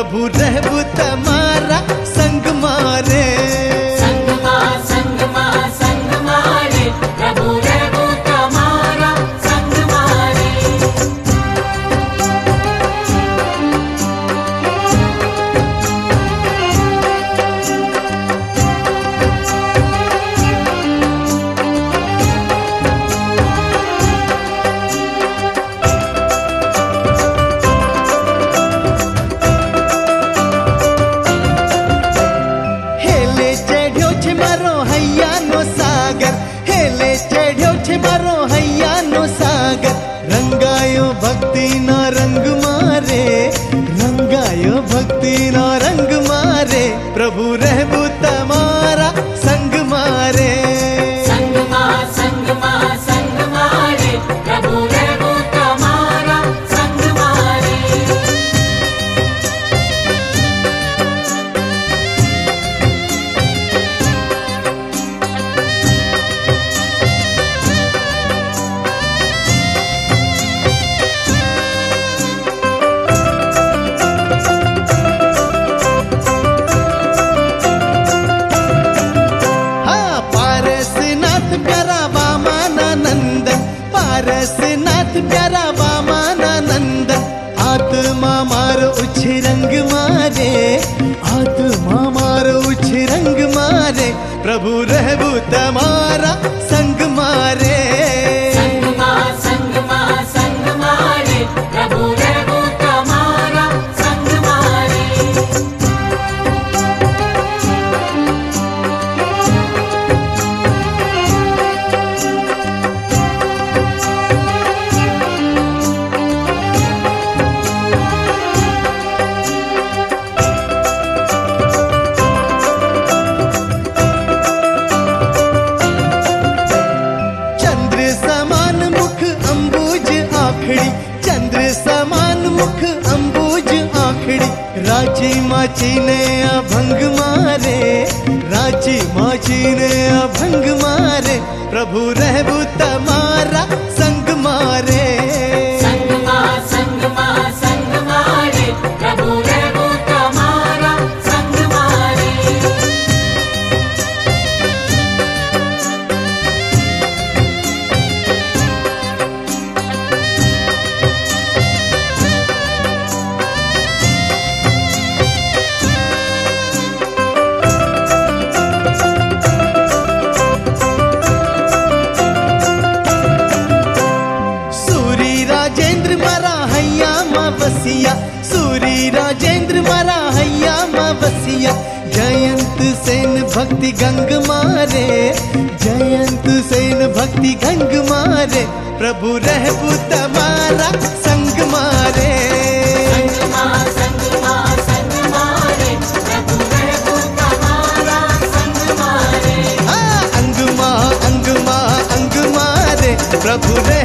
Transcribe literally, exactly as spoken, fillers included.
प्रभु रहबू तमारा संग मारे। संग मा संग मा संग मारे, प्रभु रहबू तमारा संग मारे। हेले चढ़्यो छे मारो हैया नो सागर, हेले चढ़्यो छे मारो हैया नो सागर। रंगायो भक्ति ना रंग मारे, रंगायो भक्ति ना रंग मारे। प्रभु रहबू तमारा संग मारे। संग मा संग मा संग मारे, प्रभु रहबू तमारा संग मारे। हाँ, पारसनाथ प्यारा वामानंदन, पारसनाथ प्यारा वामानंदन। आत्मा मार उछ रंग मारे, आत्मा मार उछ रंग मारे। प्रभु रहबू तमारा संग मारे। संग मा संग मा संग मारे, प्रभु रहबू तमारा संग मारे। चंद्र समान मुख अंबुज आखड़ी, चंद्र समान मुख अंबुज आखड़ी। राची माची ने अभंग मारे, राची माची ने अभंग मारे। प्रभु रहबू तमारा संग मारे। संग मा संग मा संग मारे, प्रभु रहबू तमारा संग मारे। सूरी राजेंद्र मारा हैया माँ बसिया, सूरी राजेंद्र मारा हैया माँ बसिया। जयंत सेन भक्ति गंग मारे, जयंत सेन भक्ति गंग मारे। प्रभु रहबू तमारा संग मारे। संग मा संग मा संग मारे, प्रभु रहबू तमारा संग मारे। हाँ, अंग माँ अंग माँ अंग मारे। प्रभु